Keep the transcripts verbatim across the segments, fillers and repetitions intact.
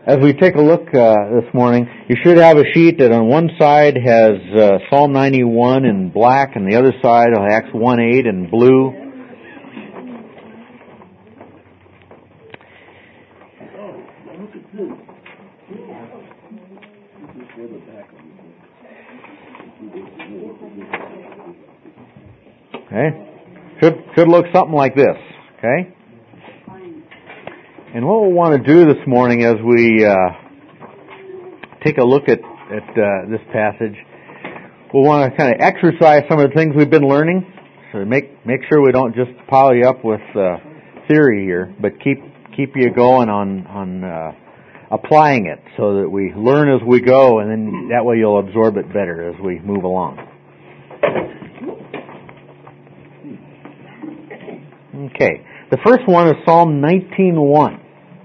As we take a look uh, this morning, you should have a sheet that on one side has uh, Psalm ninety-one in black, and the other side will have Acts one eight in blue. Okay, should should look something like this. Okay. And what we'll want to do this morning as we uh, take a look at, at uh, this passage, we'll want to kind of exercise some of the things we've been learning. So make make sure we don't just pile you up with uh, theory here, but keep keep you going on, on uh, applying it so that we learn as we go, and then that way you'll absorb it better as we move along. Okay. The first one is Psalm nineteen one.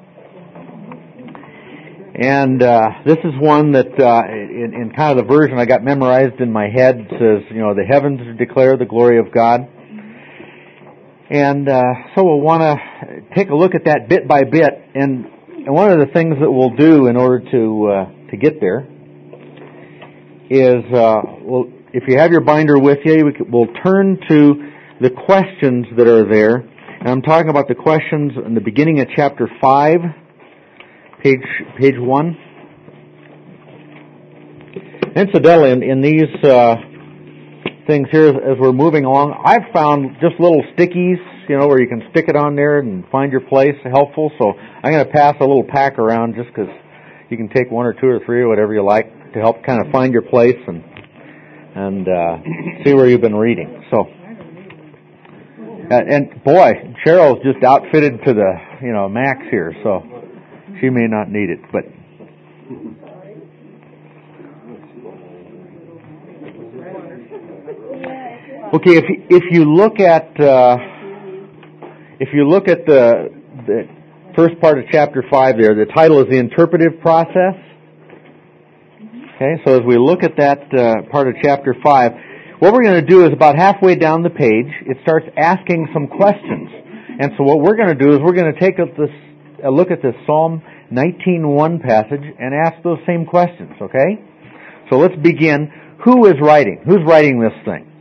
And uh, this is one that, uh, in, in kind of the version I got memorized in my head, says, you know, the heavens declare the glory of God. And uh, so we'll want to take a look at that bit by bit. And, and one of the things that we'll do in order to uh, to get there is, uh, well, if you have your binder with you, we could, we'll turn to the questions that are there. And I'm talking about the questions in the beginning of chapter five. Page page one. Incidentally, in, in these uh, things here, as we're moving along, I've found just little stickies, you know, where you can stick it on there and find your place, helpful. So I'm going to pass a little pack around just because you can take one or two or three or whatever you like to help kind of find your place and and uh, see where you've been reading. So, uh, and boy, Cheryl's just outfitted to the you know max here, so. She may not need it, but okay. If you, if you look at uh, if you look at the the first part of chapter five, there, the title is the interpretive process. Okay, so as we look at that uh, part of chapter five, what we're going to do is about halfway down the page, it starts asking some questions, and so what we're going to do is we're going to take up this. A look at this Psalm nineteen one passage and ask those same questions, okay? So let's begin. Who is writing? Who's writing this thing?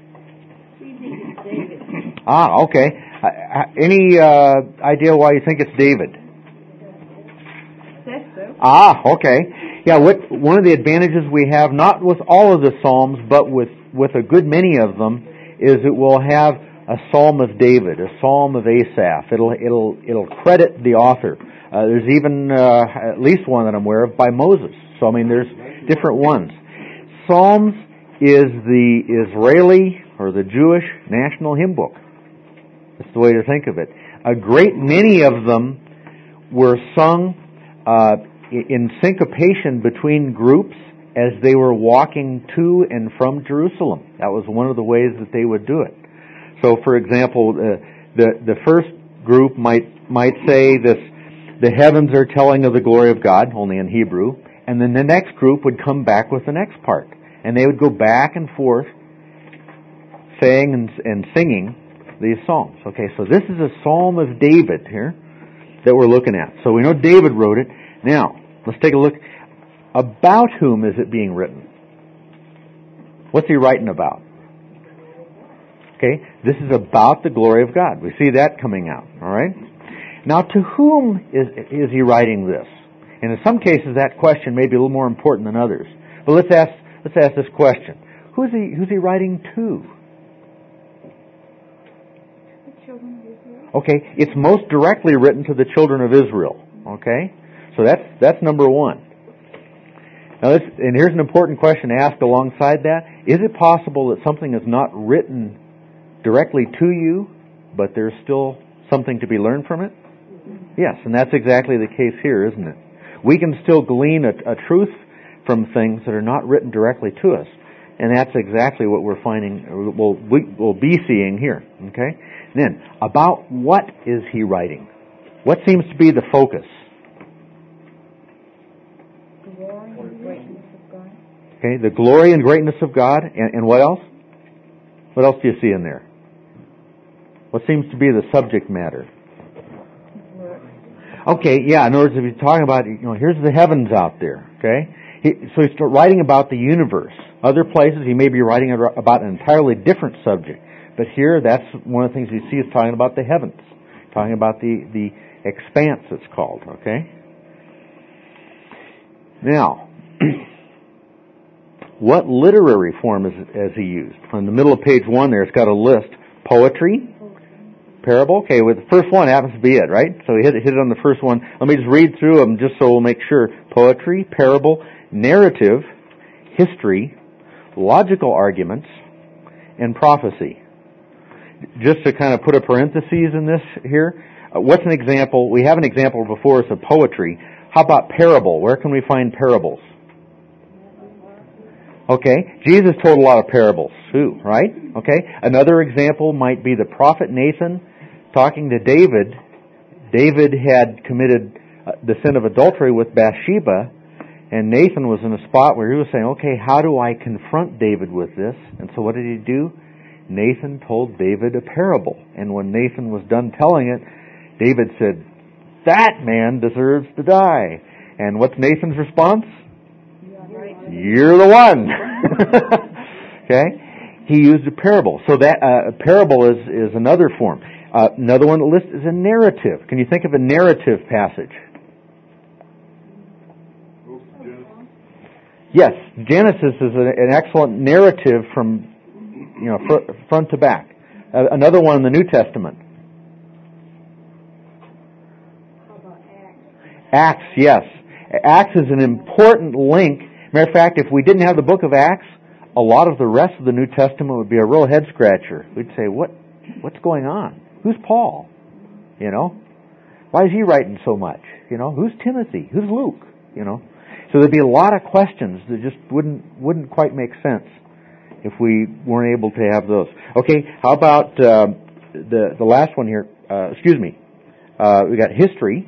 David. Ah, okay. Uh, any uh, idea why you think it's David? That's so. Ah, okay. Yeah, what, one of the advantages we have, not with all of the Psalms, but with, with a good many of them, is it will have a Psalm of David, a Psalm of Asaph. It'll it'll it'll credit the author. Uh, there's even uh, at least one that I'm aware of by Moses. So I mean, there's different ones. Psalms is the Israeli or the Jewish national hymn book. That's the way to think of it. A great many of them were sung uh, in syncopation between groups as they were walking to and from Jerusalem. That was one of the ways that they would do it. So, for example, uh, the the first group might might say this: the heavens are telling of the glory of God, only in Hebrew, and then the next group would come back with the next part, and they would go back and forth, saying and, and singing these psalms. Okay, so this is a Psalm of David here that we're looking at. So we know David wrote it. Now let's take a look. About whom is it being written? What's he writing about? Okay, this is about the glory of God. We see that coming out, all right? Now, to whom is is he writing this? And in some cases, that question may be a little more important than others. But let's ask let's ask this question: Who's he who's he writing to? The children of Israel. Okay, it's most directly written to the children of Israel. Okay, so that's that's number one. Now, this, and here's an important question to ask alongside that: Is it possible that something is not written directly to you, but there's still something to be learned from it? Yes, and that's exactly the case here, isn't it? We can still glean a, a truth from things that are not written directly to us, and that's exactly what we're finding, we'll, we, we'll be seeing here, okay? Then, about what is he writing? What seems to be the focus? Glory and greatness of God. Okay, the glory and greatness of God, and, and what else? What else do you see in there? What seems to be the subject matter? Okay, yeah, in other words, if he's talking about, you know, here's the heavens out there, okay? He, so he's writing about the universe. Other places he may be writing about an entirely different subject. But here, that's one of the things you see is talking about the heavens. Talking about the, the expanse, it's called, okay? Now, what literary form is, has he used? In the middle of page one there, it's got a list. Poetry, parable. Okay, with the first one happens to be it, right? So he hit, hit it on the first one. Let me just read through them just so we'll make sure. Poetry, parable, narrative, history, logical arguments, and prophecy. Just to kind of put a parenthesis in this here, uh, what's an example? We have an example before us of poetry. How about parable? Where can we find parables? Okay, Jesus told a lot of parables too, right? Okay, another example might be the prophet Nathan talking to David. David had committed uh, the sin of adultery with Bathsheba, and Nathan was in a spot where he was saying, okay, how do I confront David with this? And so what did he do? Nathan told David a parable. And when Nathan was done telling it, David said, that man deserves to die. And what's Nathan's response? You're the one. Okay? He used a parable. So that uh, a parable is, is another form. Uh, another one on the list is a narrative. Can you think of a narrative passage? Yes, Genesis is a, an excellent narrative from, you know, fr- front to back. Uh, another one in the New Testament. How about Acts? Acts, yes. Acts is an important link. Matter of fact, if we didn't have the book of Acts, a lot of the rest of the New Testament would be a real head scratcher. We'd say, what, what's going on? Who's Paul? You know? Why is he writing so much? You know? Who's Timothy? Who's Luke? You know? So there'd be a lot of questions that just wouldn't, wouldn't quite make sense if we weren't able to have those. Okay, how about, uh, the, the last one here? Uh, excuse me. Uh, we got history.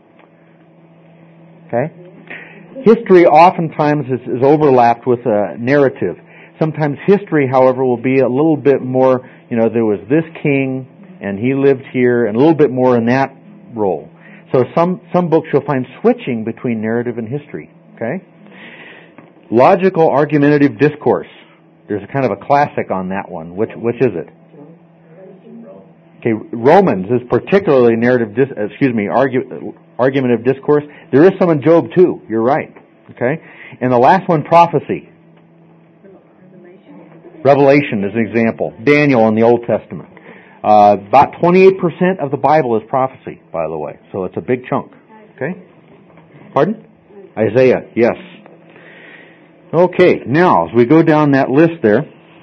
Okay? History oftentimes is, is overlapped with a narrative. Sometimes history, however, will be a little bit more, you know, there was this king, and he lived here, and a little bit more in that role. So some, some books you'll find switching between narrative and history. Okay? Logical argumentative discourse. There's a kind of a classic on that one. Which, which is it? Okay, Romans is particularly narrative, dis, excuse me, argu, argumentative discourse. There is some in Job too. You're right. Okay? And the last one, prophecy. Revelation. Revelation is an example. Daniel in the Old Testament. Uh, about twenty-eight percent of the Bible is prophecy, by the way. So it's a big chunk. Okay? Pardon? Isaiah, yes. Okay, now, as we go down that list there,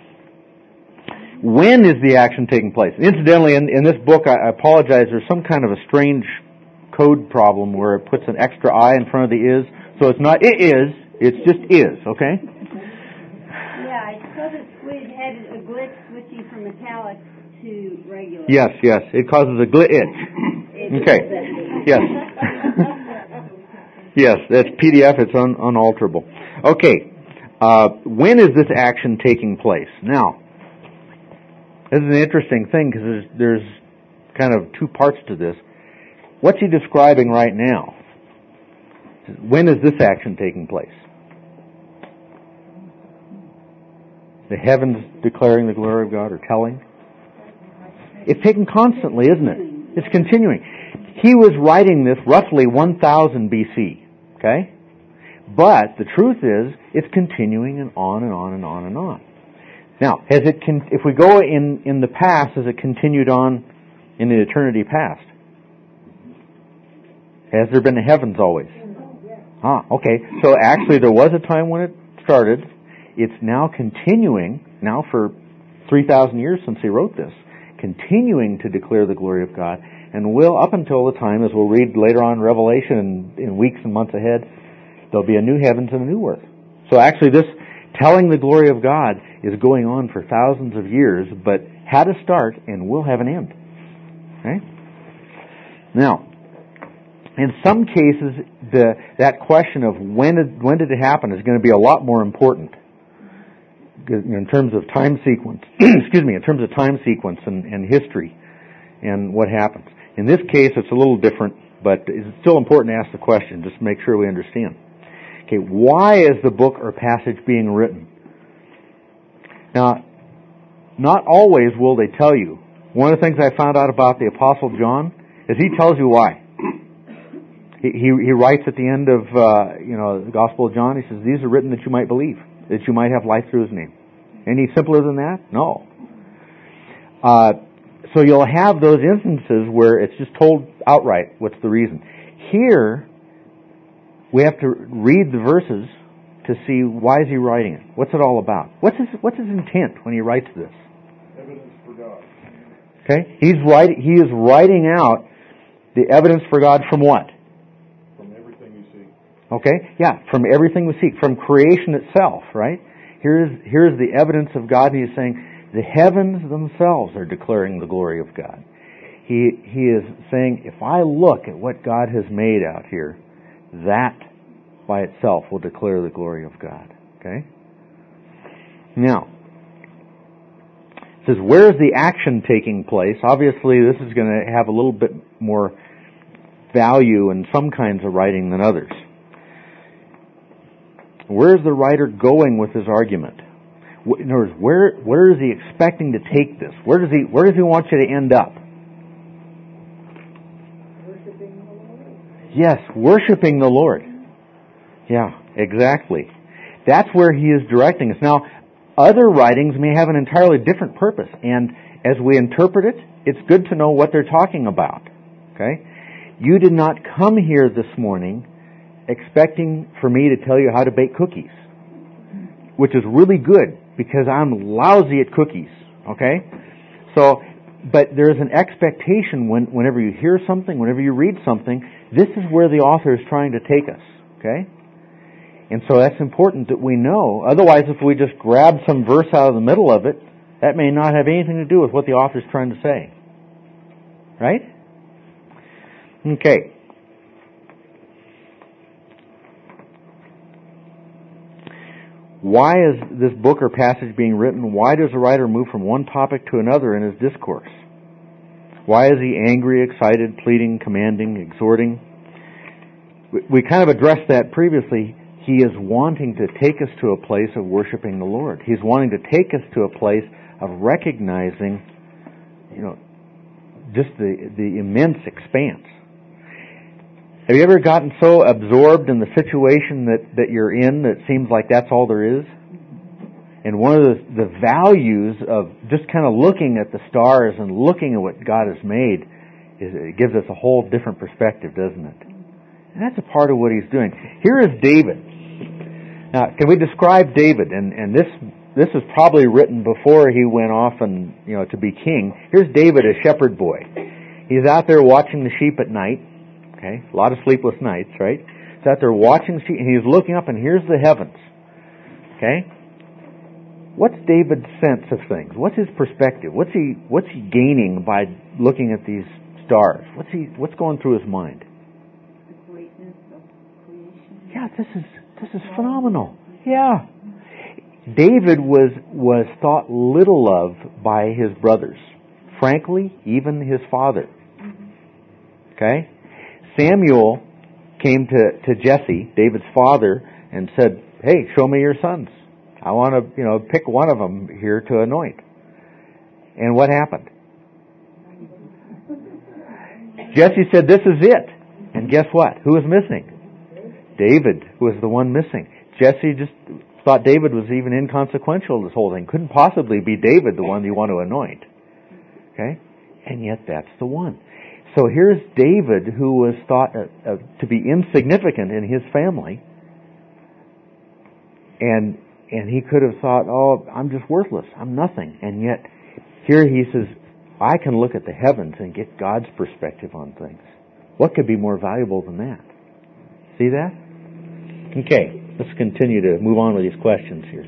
when is the action taking place? Incidentally, in, in this book, I, I apologize, there's some kind of a strange code problem where it puts an extra I in front of the is. So it's not it is, it's just is, okay? Yeah, it's because it had a glitch switching from metallic to regular. Yes, yes, it causes a glitch. Okay, yes. Yes, that's P D F, it's un, unalterable. Okay, uh, when is this action taking place? Now, this is an interesting thing because there's, there's kind of two parts to this. What's he describing right now? When is this action taking place? The heavens declaring the glory of God or telling? It's taken constantly, isn't it? It's continuing. He was writing this roughly one thousand B C, okay? But the truth is, it's continuing and on and on and on and on. Now, has it con- if we go in, in the past, has it continued on in the eternity past? Has there been a heavens always? Ah, okay. So actually there was a time when it started. It's now continuing, now for three thousand years since he wrote this, continuing to declare the glory of God, and will up until the time, as we'll read later on in Revelation in, in weeks and months ahead, there'll be a new heavens and a new earth. So actually this telling the glory of God is going on for thousands of years, but had a start and will have an end. Okay? Now, in some cases, the, that question of when did, when did it happen is going to be a lot more important in terms of time sequence. Excuse me, in terms of time sequence and, and history and what happens. In this case, it's a little different but it's still important to ask the question, just to make sure we understand. Okay, why is the book or passage being written? Now, not always will they tell you. One of the things I found out about the Apostle John is he tells you why. He he, he writes at the end of uh, you know the Gospel of John. He says, "These are written that you might believe, that you might have life through His name." Any simpler than that? No. Uh, so you'll have those instances where it's just told outright what's the reason. Here, we have to read the verses to see why is he writing it. What's it all about? What's his What's his intent when he writes this? Evidence for God. Okay, he's writing. He is writing out the evidence for God from what? From everything you see. Okay, yeah, from everything we see, from creation itself, right? Here's here's the evidence of God, and he's saying the heavens themselves are declaring the glory of God. He he is saying, if I look at what God has made out here, that by itself will declare the glory of God. Okay? Now, it says, where is the action taking place? Obviously, this is going to have a little bit more value in some kinds of writing than others. Where is the writer going with his argument? In other words, where where is he expecting to take this? Where does he where does he want you to end up? Worshiping the Lord. Yes, worshiping the Lord. Yeah, exactly. That's where he is directing us. Now, other writings may have an entirely different purpose, and as we interpret it, it's good to know what they're talking about. Okay? You did not come here this morning expecting for me to tell you how to bake cookies, which is really good because I'm lousy at cookies. Okay? So, but there's an expectation when, whenever you hear something, whenever you read something, this is where the author is trying to take us. Okay? And so that's important that we know. Otherwise, if we just grab some verse out of the middle of it, that may not have anything to do with what the author is trying to say. Right? Okay. Why is this book or passage being written? Why does the writer move from one topic to another in his discourse? Why is he angry, excited, pleading, commanding, exhorting? We kind of addressed that previously. He is wanting to take us to a place of worshiping the Lord. He's wanting to take us to a place of recognizing, you know, just the, the immense expanse. Have you ever gotten so absorbed in the situation that, that you're in that it seems like that's all there is? And one of the, the values of just kind of looking at the stars and looking at what God has made is it gives us a whole different perspective, doesn't it? And that's a part of what he's doing. Here is David. Now, can we describe David? And, and this this is probably written before he went off and you know to be king. Here's David, a shepherd boy. He's out there watching the sheep at night. Okay, a lot of sleepless nights, right? He's out there watching the sheep, and he's looking up, and here's the heavens. Okay, what's David's sense of things? What's his perspective? What's he what's he gaining by looking at these stars? What's he what's going through his mind? Yeah, this is this is phenomenal. Yeah. David was was thought little of by his brothers. Frankly, even his father. Okay? Samuel came to, to Jesse, David's father, and said, "Hey, show me your sons. I want to, you know, pick one of them here to anoint." And what happened? Jesse said, "This is it." And guess what? Who was missing? David was the one missing. Jesse just thought David was even inconsequential in this whole thing. Couldn't possibly be David the one you want to anoint. Okay? And yet that's the one. So here's David, who was thought uh, uh, to be insignificant in his family. And and he could have thought, oh, I'm just worthless. I'm nothing. And yet here he says, I can look at the heavens and get God's perspective on things. What could be more valuable than that? See that? Okay, let's continue to move on with these questions here.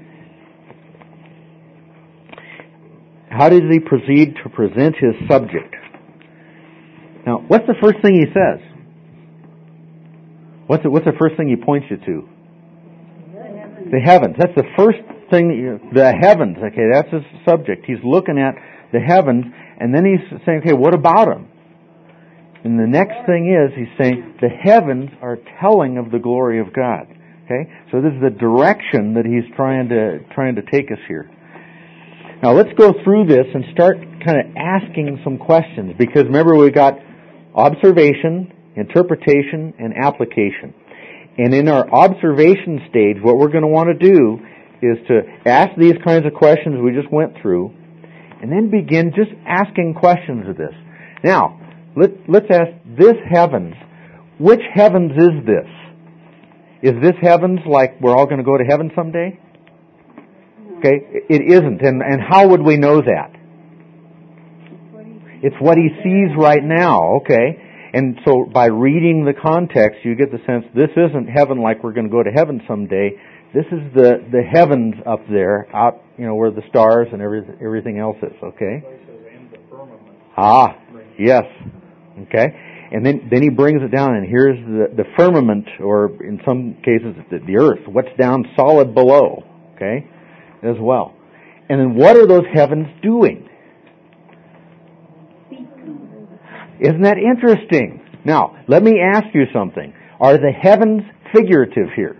How does he proceed to present his subject? Now, what's the first thing he says? What's the, what's the first thing he points you to? The heavens. The heavens. That's the first thing. That you, the heavens. Okay, that's his subject. He's looking at the heavens, and then he's saying, okay, what about them? And the next thing is, he's saying, the heavens are telling of the glory of God. Okay? So this is the direction that he's trying to trying to take us here. Now let's go through this and start kind of asking some questions, because remember we've got observation, interpretation, and application. And in our observation stage, what we're going to want to do is to ask these kinds of questions we just went through, and then begin just asking questions of this. Now, let, let's ask this heavens. Which heavens is this? Is this heavens like we're all going to go to heaven someday? Okay, it isn't. And, and how would we know that? It's what he sees right now, okay? And so by reading the context, you get the sense this isn't heaven like we're going to go to heaven someday. This is the, the heavens up there, out, you know, where the stars and every, everything else is, okay? Ah, yes. Okay. And then, then he brings it down, and here's the, the firmament, or in some cases the, the earth, what's down solid below, okay, as well. And then what are those heavens doing? Isn't that interesting? Now, let me ask you something. Are the heavens figurative here?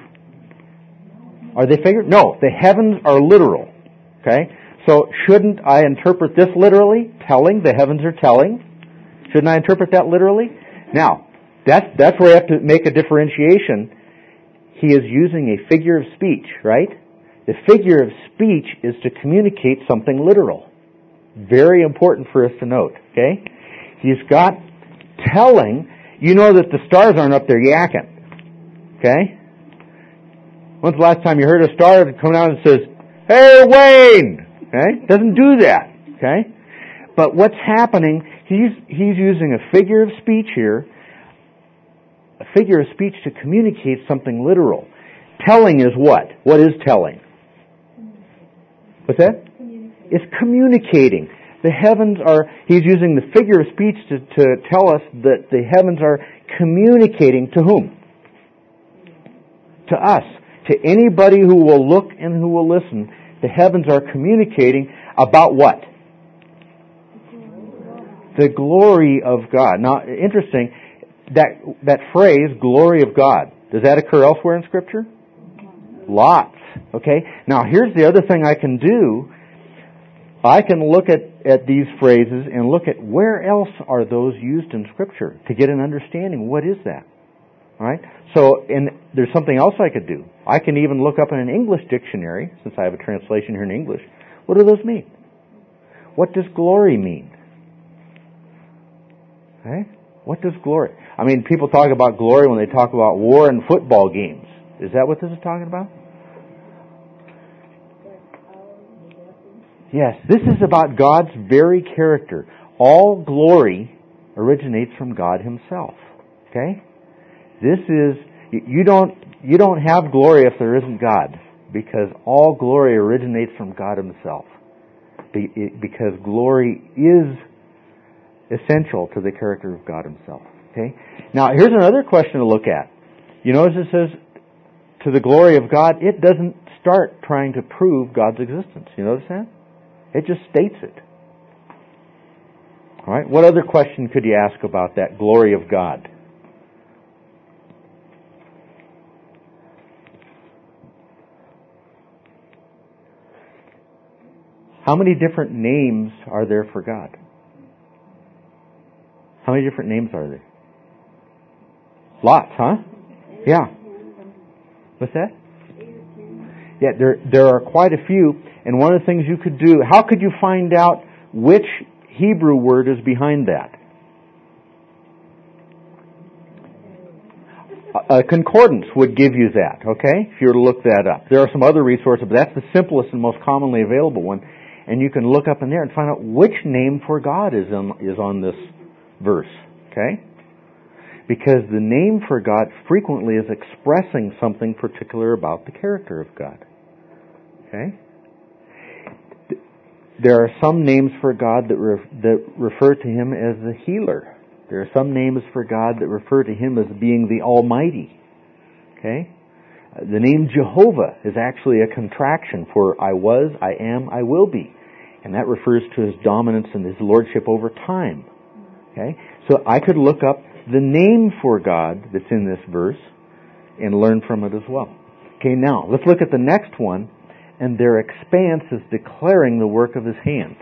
Are they figurative? No, the heavens are literal, okay? So shouldn't I interpret this literally? Telling, the heavens are telling. Shouldn't I interpret that literally? Now, that's, that's where I have to make a differentiation. He is using a figure of speech, right? The figure of speech is to communicate something literal. Very important for us to note, okay? He's got telling. You know that the stars aren't up there yakking, okay? When's the last time you heard a star come out and says, "Hey, Wayne!" Okay? Doesn't do that, okay? But what's happening, he's he's using a figure of speech here, a figure of speech to communicate something literal. Telling is what? What is telling? What's that? It's communicating. The heavens are, he's using the figure of speech to, to tell us that the heavens are communicating to whom? To us. To anybody who will look and who will listen. The heavens are communicating about what? The glory of God. Now, interesting, that that phrase, glory of God, does that occur elsewhere in Scripture? Lots. Okay? Now, here's the other thing I can do. I can look at, at these phrases and look at where else are those used in Scripture to get an understanding. What is that? All right? So, and there's something else I could do. I can even look up in an English dictionary, since I have a translation here in English. What do those mean? What does glory mean? Okay? What does glory? I mean, people talk about glory when they talk about war and football games. Is that what this is talking about? Yes, this is about God's very character. All glory originates from God Himself. Okay? This is, you don't, you don't have glory if there isn't God, because all glory originates from God Himself. Because glory is essential to the character of God Himself. Okay? Now, here's another question to look at. You notice it says, to the glory of God, it doesn't start trying to prove God's existence. You notice that? It just states it. All right. What other question could you ask about that glory of God? How many different names are there for God? How many different names are there? Lots, huh? Yeah. What's that? Yeah, there there are quite a few. And one of the things you could do, how could you find out which Hebrew word is behind that? A concordance would give you that, okay? If you were to look that up. There are some other resources, but that's the simplest and most commonly available one. And you can look up in there and find out which name for God is on, is on this verse, okay? Because the name for God frequently is expressing something particular about the character of God, okay? There are some names for God that re- that refer to Him as the healer. There are some names for God that refer to Him as being the Almighty. Okay? The name Jehovah is actually a contraction for I was, I am, I will be. And that refers to His dominance and His lordship over time. Okay? So I could look up the name for God that's in this verse and learn from it as well. Okay, now, let's look at the next one. And their expanse is declaring the work of His hands.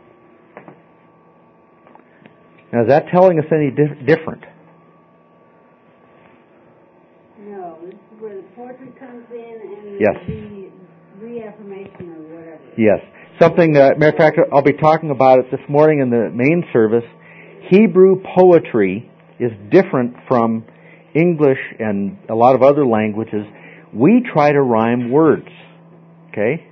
Now, is that telling us any dif- different? No, this is where the poetry comes in and Yes. the reaffirmation or whatever. Yes. Something, uh, matter of fact, I'll be talking about it this morning in the main service. Hebrew poetry is different from English and a lot of other languages. We try to rhyme words. Okay?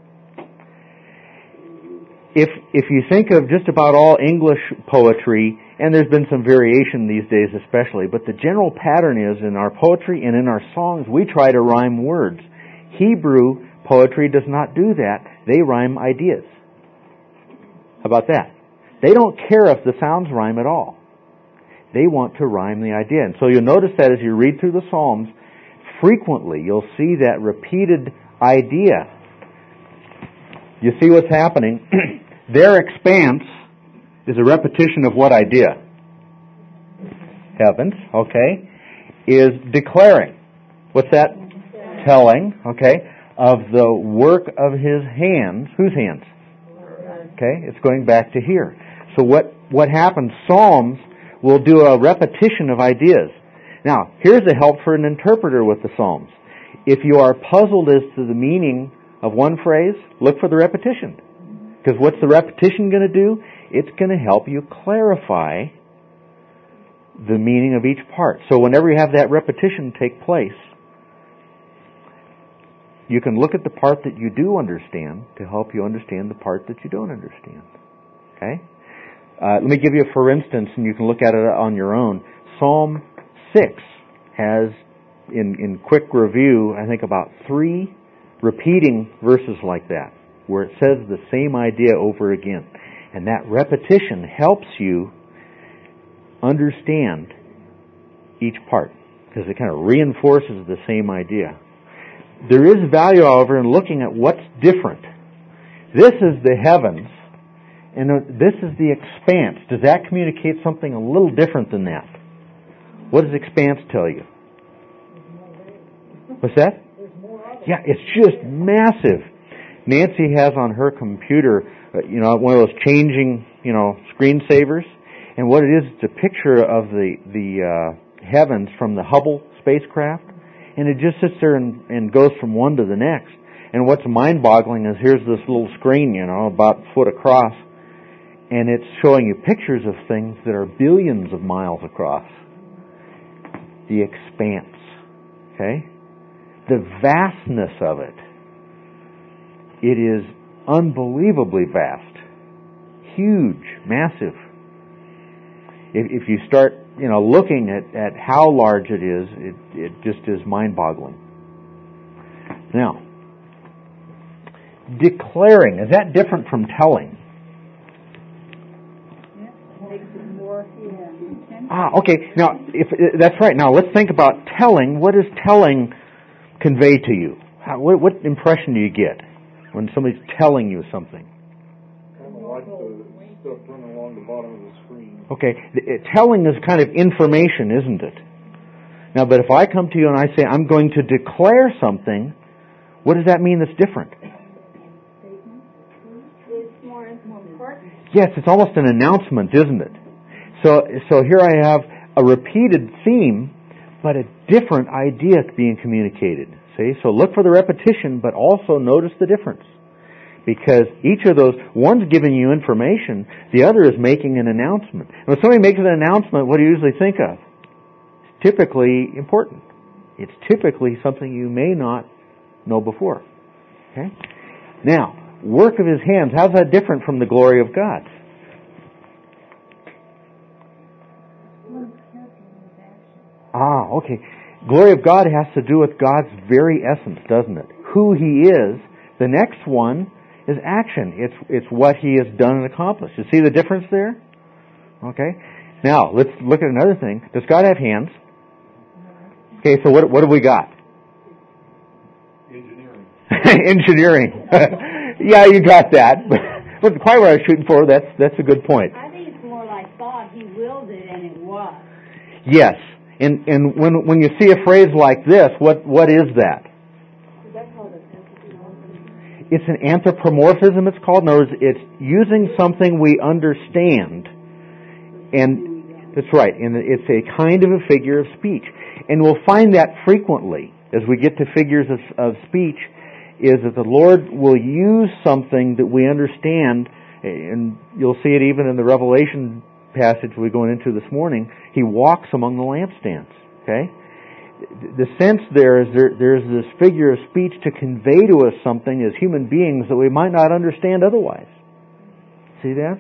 If if you think of just about all English poetry, and there's been some variation these days especially, but the general pattern is in our poetry and in our songs, we try to rhyme words. Hebrew poetry does not do that. They rhyme ideas. How about that? They don't care if the sounds rhyme at all. They want to rhyme the idea. And so you'll notice that as you read through the Psalms, frequently you'll see that repeated idea. You see what's happening? Their expanse is a repetition of what idea? Heavens, okay, is declaring. What's that? Telling, okay, of the work of His hands. Whose hands? Okay, it's going back to here. So what, what happens? Psalms will do a repetition of ideas. Now, here's a help for an interpreter with the Psalms. If you are puzzled as to the meaning of one phrase, look for the repetition. Because what's the repetition going to do? It's going to help you clarify the meaning of each part. So whenever you have that repetition take place, you can look at the part that you do understand to help you understand the part that you don't understand. Okay? Uh, let me give you a for instance, and you can look at it on your own. Psalm six has, in, in quick review, I think about three repeating verses like that, where it says the same idea over again. And that repetition helps you understand each part, because it kind of reinforces the same idea. There is value, however, in looking at what's different. This is the heavens, and this is the expanse. Does that communicate something a little different than that? What does expanse tell you? What's that? Yeah, it's just massive. Nancy has on her computer, uh, you know, one of those changing, you know, screensavers. And what it is, it's a picture of the, the uh, heavens from the Hubble spacecraft. And it just sits there and, and goes from one to the next. And what's mind-boggling is here's this little screen, you know, about a foot across. And it's showing you pictures of things that are billions of miles across. The expanse. Okay? The vastness of it. It is unbelievably vast. Huge. Massive. If, if you start, you know, looking at, at how large it is, it, it just is mind-boggling. Now, declaring, is that different from telling? Ah, okay. Now, if that's right. Now, let's think about telling. What does telling convey to you? How, what, what impression do you get when somebody's telling you something? Kind of like the stuff running along the bottom of the screen. Okay. The, telling is kind of information, isn't it? Now, but if I come to you and I say, I'm going to declare something, what does that mean that's different? It's more important. Yes, it's almost an announcement, isn't it? So, so here I have a repeated theme, but a different idea being communicated. See? So look for the repetition, but also notice the difference. Because each of those, one's giving you information, the other is making an announcement. And when somebody makes an announcement, what do you usually think of? It's typically important. It's typically something you may not know before. Okay? Now, work of His hands, how's that different from the glory of God? Ah, okay. Glory of God has to do with God's very essence, doesn't it? Who He is. The next one is action. It's it's what He has done and accomplished. You see the difference there? Okay. Now, let's look at another thing. Does God have hands? Okay, so what what have we got? Engineering. Engineering. Yeah, you got that. But wasn't quite what I was shooting for. That's that's a good point. I think it's more like God. He willed it and it Yes. And, and when, when you see a phrase like this, what, what is that? Is that called an anthropomorphism? It's an anthropomorphism, it's called. In other words, it's using something we understand. And that's right. And it's a kind of a figure of speech. And we'll find that frequently as we get to figures of, of speech, is that the Lord will use something that we understand, and you'll see it even in the Revelation passage we're going into this morning. He walks among the lampstands. Okay? The sense there is there, there's this figure of speech to convey to us something as human beings that we might not understand otherwise. See that?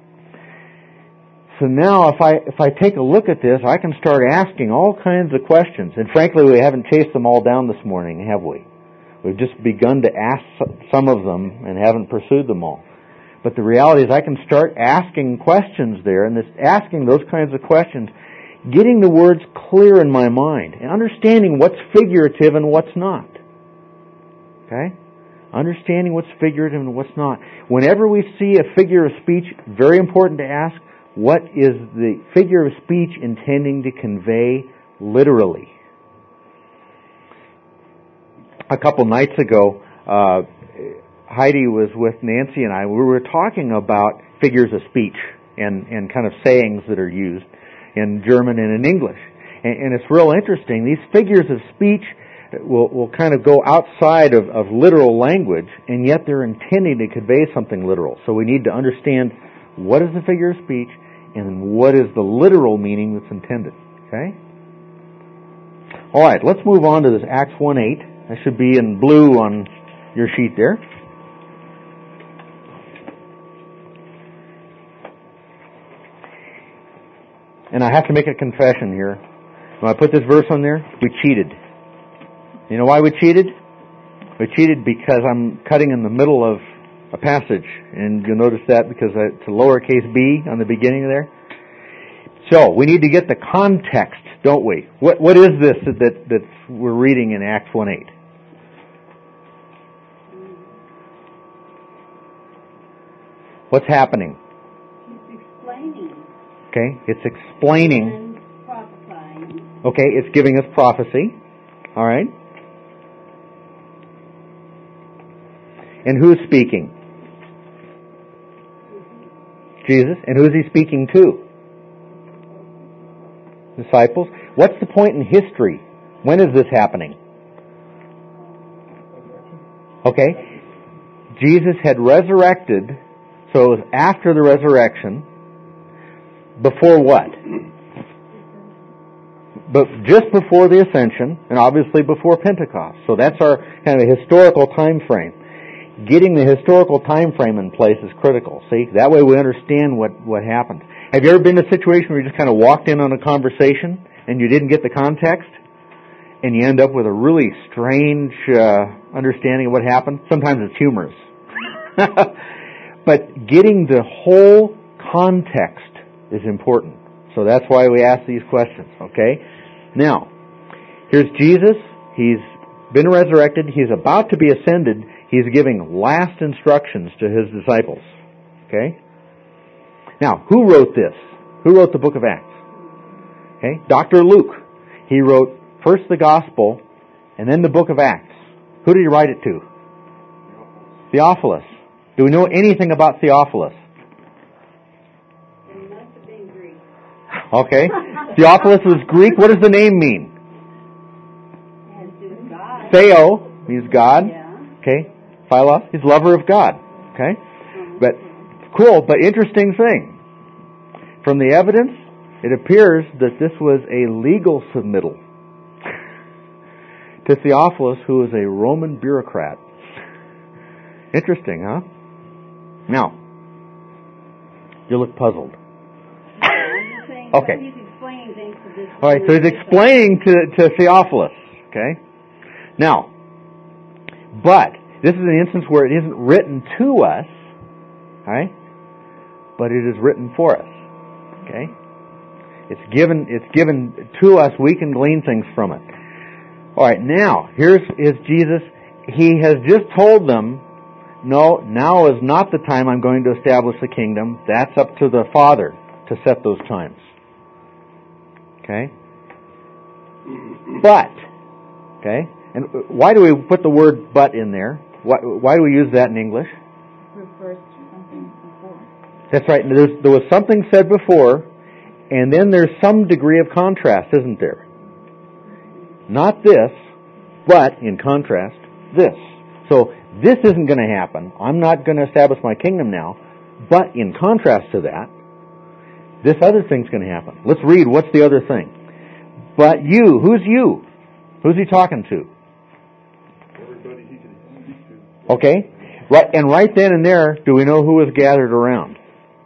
So now if I if I take a look at this, I can start asking all kinds of questions. And frankly, we haven't chased them all down this morning, have we? We've just begun to ask some of them and haven't pursued them all. But the reality is I can start asking questions there, and this asking those kinds of questions, getting the words clear in my mind, and understanding what's figurative and what's not. Okay? Understanding what's figurative and what's not. Whenever we see a figure of speech, very important to ask, what is the figure of speech intending to convey literally? A couple nights ago, uh, Heidi was with Nancy and I. We were talking about figures of speech and, and kind of sayings that are used in German and in English. And, and it's real interesting. These figures of speech will, will kind of go outside of, of literal language, and yet they're intending to convey something literal. So we need to understand what is the figure of speech and what is the literal meaning that's intended. Okay? All right, let's move on to this Acts one eight. That should be in blue on your sheet there. And I have to make a confession here. When I put this verse on there, we cheated. You know why we cheated? We cheated because I'm cutting in the middle of a passage. And you'll notice that because it's a lowercase b on the beginning there. So, we need to get the context, don't we? What What is this that, that, that we're reading in Acts one eight? What's happening? He's explaining. Okay, it's explaining. And prophesying. Okay, it's giving us prophecy. All right. And who's speaking? Jesus. And who's he speaking to? Disciples. What's the point in history? When is this happening? Okay. Jesus had resurrected, so it was after the resurrection. Before what? But just before the ascension, and obviously before Pentecost. So that's our kind of historical time frame. Getting the historical time frame in place is critical. See, that way we understand what, what happened. Have you ever been in a situation where you just kind of walked in on a conversation and you didn't get the context? And you end up with a really strange uh, understanding of what happened? Sometimes it's humorous. But getting the whole context is important. So that's why we ask these questions, okay? Now, here's Jesus. He's been resurrected. He's about to be ascended. He's giving last instructions to his disciples, okay? Now, who wrote this? Who wrote the book of Acts? Okay, Doctor Luke. He wrote first the Gospel and then the book of Acts. Who did he write it to? Theophilus. Do we know anything about Theophilus? It must have been Greek. Okay. Theophilus was Greek. What does the name mean? It has to do with God. Theo means God. Yeah. Okay. Philos, he's lover of God. Okay. But cool, but interesting thing. From the evidence, it appears that this was a legal submittal to Theophilus, who was a Roman bureaucrat. Interesting, huh? Now, you look puzzled. Yeah, I'm just saying, Okay. he's explaining things to this. All right, so he's explaining to, to Theophilus, okay? Now, but this is an instance where it isn't written to us, all right? But it is written for us, okay? It's given, it's given to us. We can glean things from it. All right, now, here's is Jesus. He has just told them, no, now is not the time I'm going to establish the kingdom. That's up to the Father to set those times. Okay? But, okay? And why do we put the word but in there? Why, why do we use that in English? Refers to something before. That's right. There's, there was something said before, and then there's some degree of contrast, isn't there? Not this, but in contrast, this. So this isn't going to happen. I'm not going to establish my kingdom now. But in contrast to that, this other thing's going to happen. Let's read. What's the other thing? But you. Who's you? Who's he talking to? Everybody he can speak to. Okay. Right. And right then and there, do we know who was gathered around?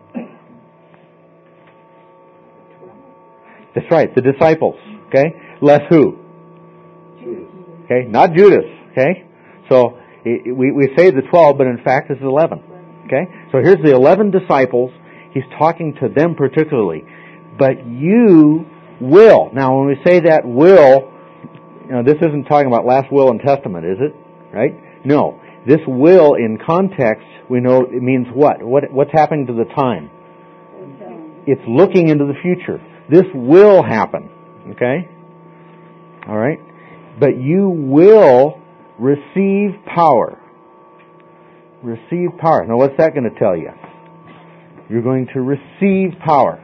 That's right. The disciples. Okay. Less who? Okay. Not Judas. Okay. So it, we, we say the twelve, but in fact it's eleven. Okay? So here's the eleven disciples. He's talking to them particularly. But you will. Now when we say that will, you know, this isn't talking about last will and testament, is it? Right? No. This will in context, we know it means what? What what's happening to the time? It's looking into the future. This will happen. Okay? All right? But you will receive power. Receive power. Now what's that going to tell you? You're going to receive power.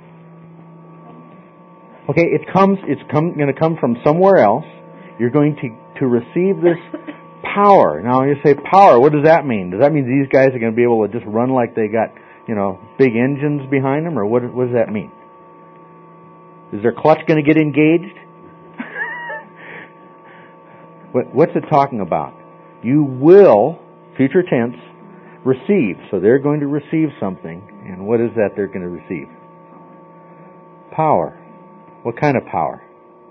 Okay, it comes, it's come, going to come from somewhere else. You're going to, to receive this power. Now you say power, what does that mean? Does that mean these guys are going to be able to just run like they got, you know, big engines behind them? Or what, what does that mean? Is their clutch going to get engaged? what, what's it talking about? You will, future tense, receive. So they're going to receive something. And what is that they're going to receive? Power. What kind of power?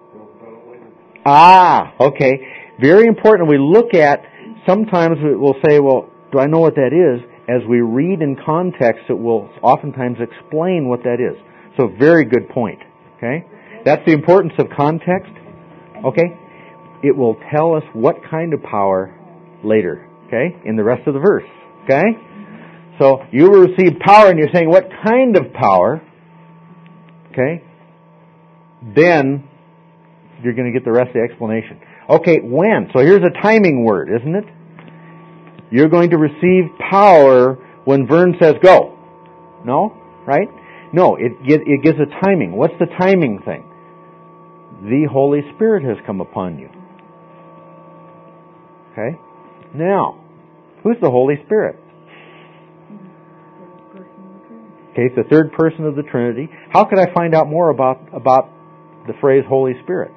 Ah, okay. Very important. We look at, sometimes we'll say, well, do I know what that is? As we read in context, it will oftentimes explain what that is. So very good point. Okay? That's the importance of context. Okay? It will tell us what kind of power later. Okay? In the rest of the verse. Okay? So you will receive power, and you're saying, what kind of power? Okay? Then you're going to get the rest of the explanation. Okay, when? So here's a timing word, isn't it? You're going to receive power when Vern says go. No? Right? No, it, it gives a timing. What's the timing thing? The Holy Spirit has come upon you. Okay? Now, who's the Holy Spirit? Okay, it's the third person of the Trinity. How could I find out more about, about the phrase Holy Spirit?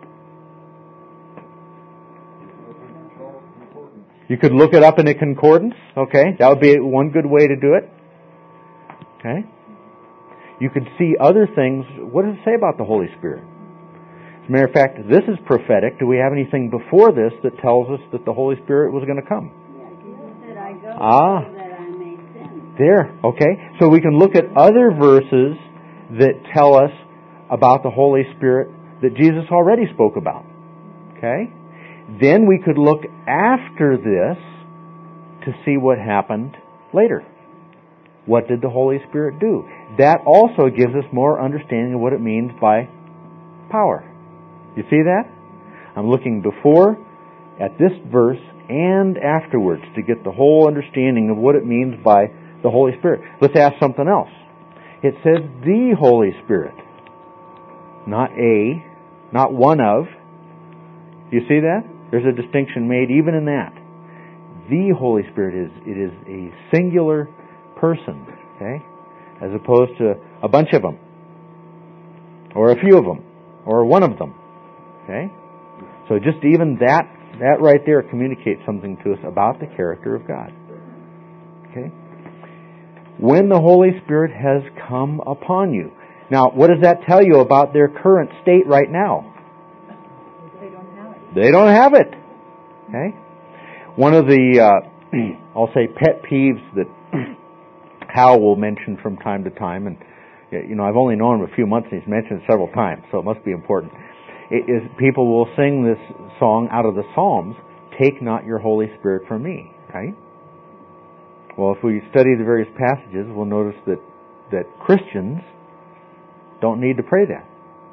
You could look it up in a concordance. Okay, that would be one good way to do it. Okay. You could see other things. What does it say about the Holy Spirit? As a matter of fact, this is prophetic. Do we have anything before this that tells us that the Holy Spirit was going to come? Yeah, Jesus said, I go ah. so that I may sin. There, okay. So we can look at other verses that tell us about the Holy Spirit that Jesus already spoke about. Okay? Then we could look after this to see what happened later. What did the Holy Spirit do? That also gives us more understanding of what it means by power. You see that? I'm looking before at this verse and afterwards to get the whole understanding of what it means by the Holy Spirit. Let's ask something else. It says the Holy Spirit. Not a, not one of. You see that? There's a distinction made even in that. The Holy Spirit is, it is a singular person, okay? As opposed to a bunch of them. Or a few of them. Or one of them. Okay? So just even that, that right there communicates something to us about the character of God. Okay? When the Holy Spirit has come upon you. Now, what does that tell you about their current state right now? They don't have it. They don't have it. Okay? One of the, uh, I'll say, pet peeves that Hal will mention from time to time, and you know, I've only known him a few months, and he's mentioned it several times, so it must be important. It is people will sing this song out of the Psalms, "Take not your Holy Spirit from me," right? Well, if we study the various passages, we'll notice that, that Christians don't need to pray that.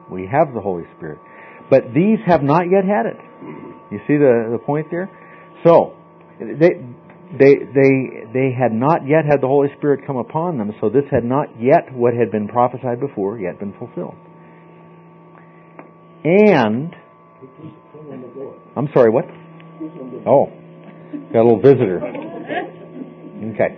We have the Holy Spirit. But these have not yet had it. You see the, the point there? So, they, they, they, they had not yet had the Holy Spirit come upon them, so this had not yet, what had been prophesied before, yet been fulfilled. And, I'm sorry, what? Oh, got a little visitor. Okay.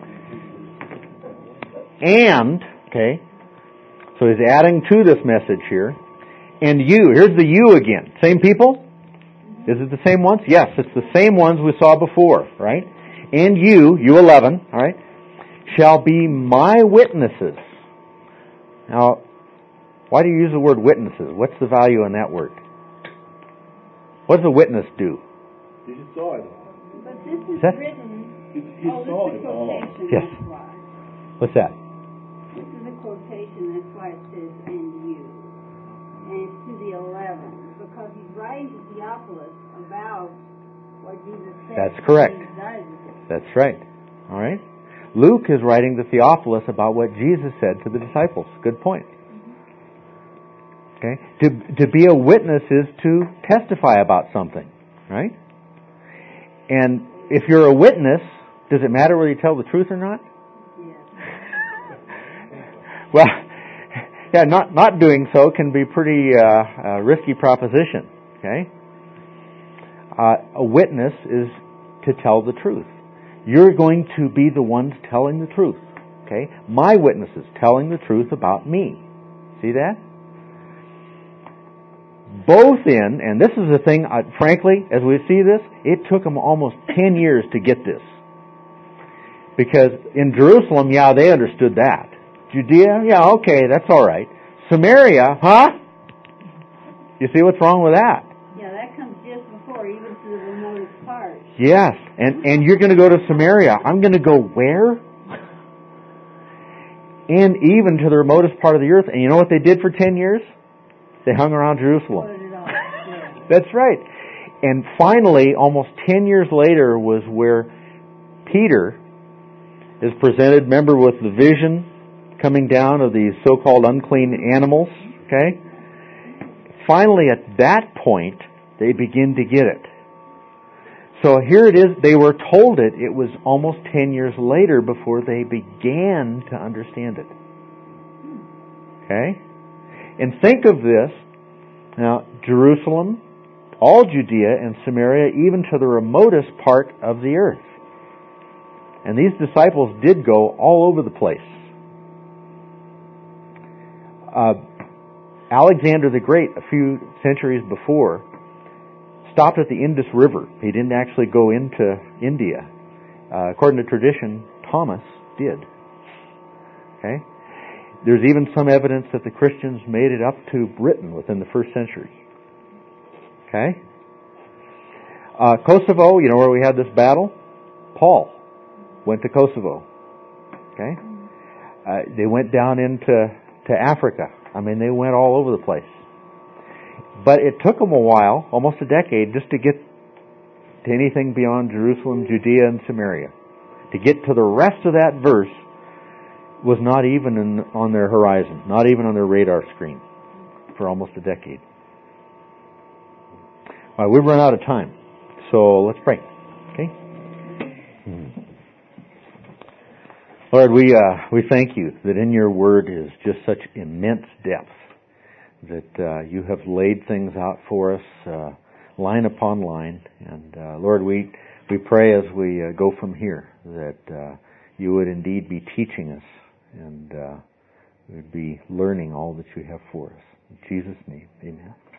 And, okay, so he's adding to this message here. And you, here's the you again. Same people? Is it the same ones? Yes, it's the same ones we saw before, right? And you, you eleven, all right, shall be my witnesses. Now, why do you use the word witnesses? What's the value in that word? What does a witness do? He saw it. But this is, Is that- written, He, he oh, saw this is it a all. quotation, Yes. that's why. What's that? This is a quotation, that's why it says, and you. And it's to the eleven, because he's writing to Theophilus about what Jesus said. That's correct. Jesus does with it. That's right. All right. Luke is writing to Theophilus about what Jesus said to the disciples. Good point. Okay. To to be a witness is to testify about something, right? And if you're a witness, does it matter whether you tell the truth or not? Yes. Well, yeah, not not doing so can be pretty uh, uh, risky proposition. Okay. Uh, a witness is to tell the truth. You're going to be the ones telling the truth. Okay? My witnesses telling the truth about me. See that? Both in, and this is the thing, uh, frankly, as we see this, it took them almost ten years to get this. Because in Jerusalem, yeah, they understood that. Judea, yeah, okay, that's all right. Samaria, huh? You see what's wrong with that? Yeah, that comes just before, even to the remotest part. Yes, and, and you're going to go to Samaria. I'm going to go where? And even to the remotest part of the earth. And you know what they did for ten years? They hung around Jerusalem. Put it off, yeah. That's right. And finally, almost ten years later, was where Peter is presented, remember, with the vision coming down of these so-called unclean animals. Okay? Finally, at that point, they begin to get it. So here it is, they were told it, it was almost ten years later before they began to understand it. Okay? And think of this, now, Jerusalem, all Judea and Samaria, even to the remotest part of the earth. And these disciples did go all over the place. Uh, Alexander the Great, a few centuries before, stopped at the Indus River. He didn't actually go into India. Uh, according to tradition, Thomas did. Okay? There's even some evidence that the Christians made it up to Britain within the first century. Okay? Uh, Kosovo, you know where we had this battle? Paul went to Kosovo. Okay? Uh, they went down into to Africa. I mean, they went all over the place. But it took them a while, almost a decade, just to get to anything beyond Jerusalem, Judea, and Samaria. To get to the rest of that verse was not even in, on their horizon, not even on their radar screen for almost a decade. All right, we've run out of time, so let's pray. Okay? Hmm. Lord, we uh, we thank you that in your word is just such immense depth, that uh, you have laid things out for us, uh, line upon line. And uh, Lord, we we pray as we uh, go from here that uh, you would indeed be teaching us, and uh, we would be learning all that you have for us. In Jesus' name, amen.